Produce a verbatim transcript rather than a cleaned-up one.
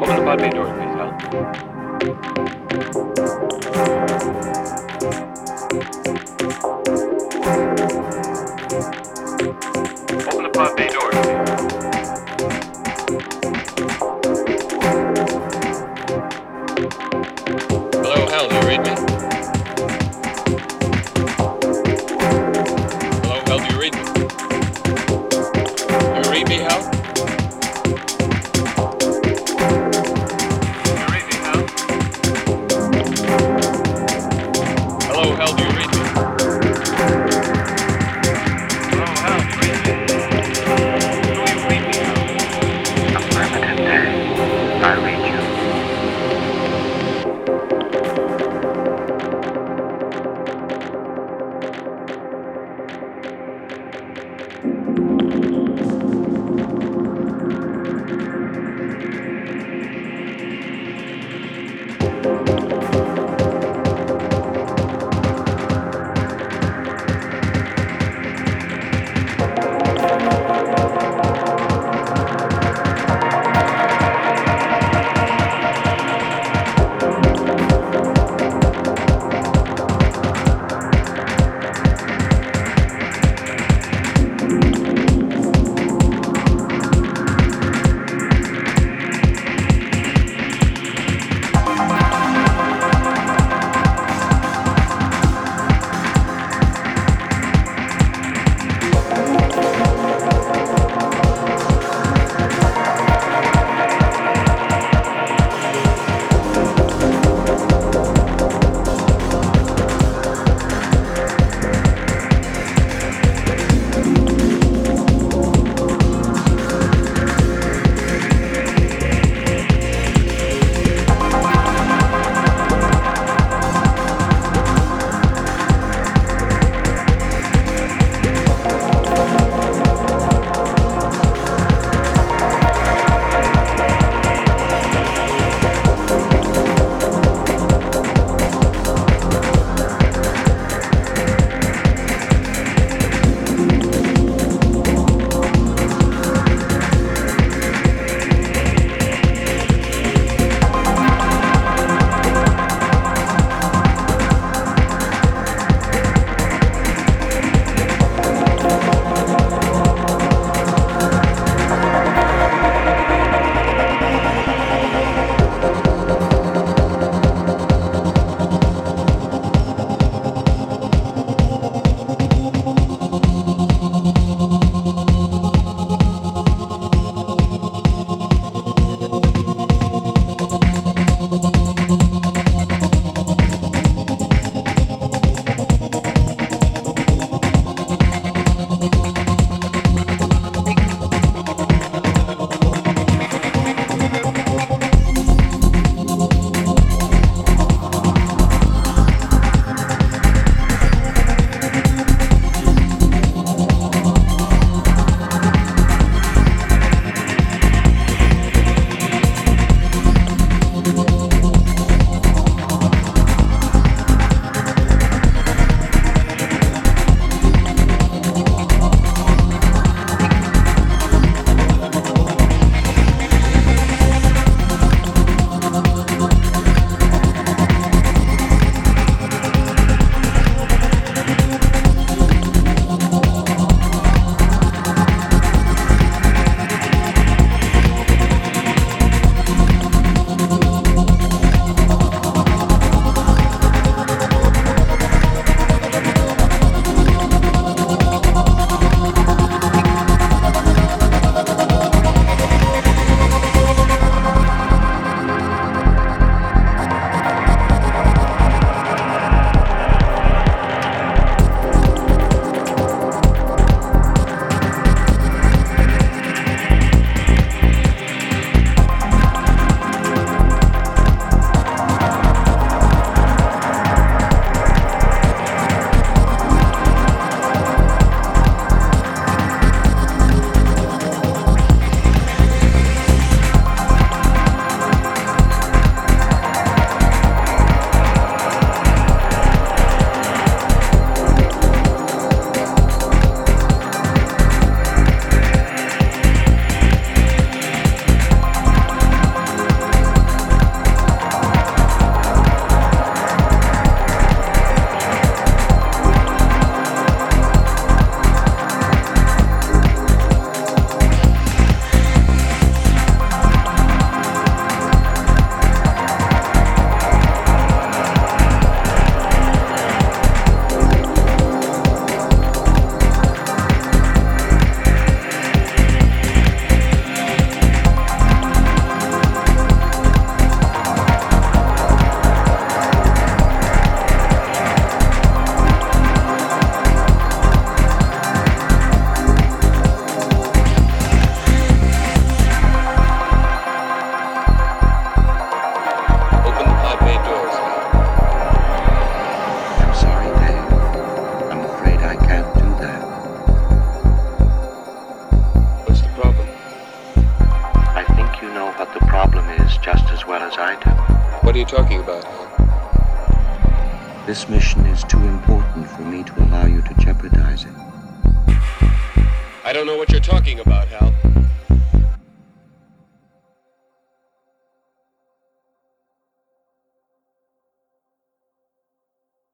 Open the pod bay door, please, Hal. Open the pod bay door, please. Hello, Hal, do you read me? Hello, Hal, do you read me? Do you read me, Hal? Hello, Hal, do you read me? Hello, Hal, do you read me? Do you read me, Hal? Affirmative. I read you. well as I do. What are you talking about, Hal? This mission is too important for me to allow you to jeopardize it. I don't know what you're talking about, Hal.